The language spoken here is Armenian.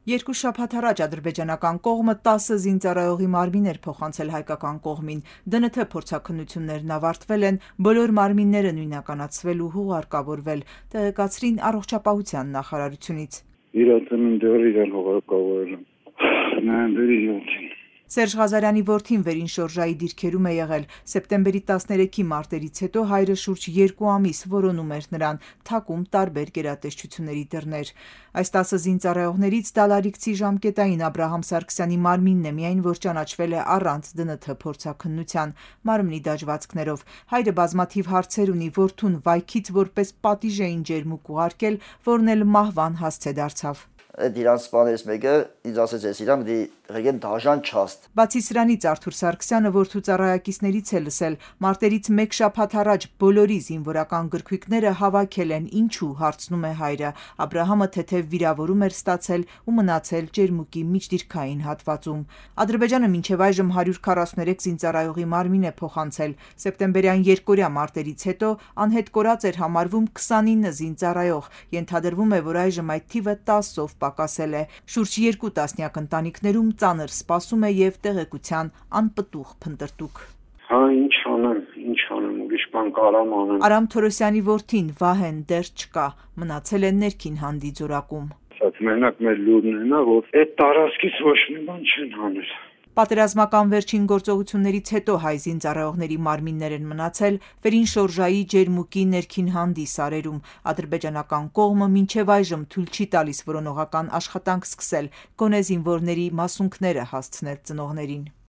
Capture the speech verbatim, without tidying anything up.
Երկու շաբաթ առաջ ադրբեջանական կողմը տասը զինծառայողի մարմին էր փոխանցել հայկական կողմին։ Դ Ն Թ փորձաքննություններն ավարտվել են, բոլոր մարմինները նույնականացվել ու հուղարկավորվել, տեղեկացրին առողջապահության նախարարությունից։ Սերժ Ղազարյանի որդին վերին շորժայի դիրքերում է եղել։ Սեպտեմբերի տասներեքի մարտերից հետո հայրը շուրջ երկու ամիս որոնում էր նրան, թակում տարբեր գերատեսչությունների դռներ։ Այս տասը զինծառայողներից դալալիքցի ժամկետային Աբրահամ Սարգսյանի մարմինն է միայն, որ ճանաչվել է առանց Դ Ն Թ փորձաքննության, մարմնի դաջվածքներով։ Հայրը բազմաթիվ հարցեր ունի, որդուն վայքից որպես պատիժ էին ջերմուկ ուղարկել, որն էլ մահվան հասցե դարձավ։ Իրանց սպաներից մեկը ինձ ասեց, ես իրան դի ռեգեն դաժան չաստ։ Բացի սրանից Արթուր Սարգսյանը որդու ծառայակիցներից է լսել, մարտերից մեկ շաբաթ առաջ բոլորի զինվորական գրքույկները հավաքել են, ինչու, հարցնում է հայրը։ Աբրահամը թեթև վիրավորում էր ստացել ու մնացել ջերմուկի միջդիրքային հատվածում։ Ադրբեջանը մինչև այժմ հարյուր քառասուներեք զինծառայողի մարմին է փոխանցել։ Սեպտեմբերյան երկօրյա մարտերից հետո անհետ կորած էր համարվում քսանինը զինծառայող։ Ենթադրվում է, որ այժմ այդ թիվը տասով պակասել է։ Շուրջ երկու տասնյակ ընտանիքներում ծանր սպասում է եւ տեղեկության անպտուղ փնտրտուք։ Հա, ինչ անեմ, ինչ անեմ, ուրիշ բան կարամ անեմ։ Արամ Թորոսյանի որդին Վահեն դեռ չկա, մնացել է ներքին հանդի ձորակում։ Ասած մենակ մեր լուրն է նա, որ այդ տարածքից ոչ մի բան չեն հանել։ Պատերազմական վերջին գործողություններից հետո հայ զինծառայողների մարմիններ են մնացել վերին շորժայի ջերմուկի ներքին հանդի սարերում։ Ադրբեջանական կողմը մինչև այժմ թույլ չի տալիս որոնողական աշխատանք սկսել, գոնե զինվորների մասունքները հասցնել ծնողներին։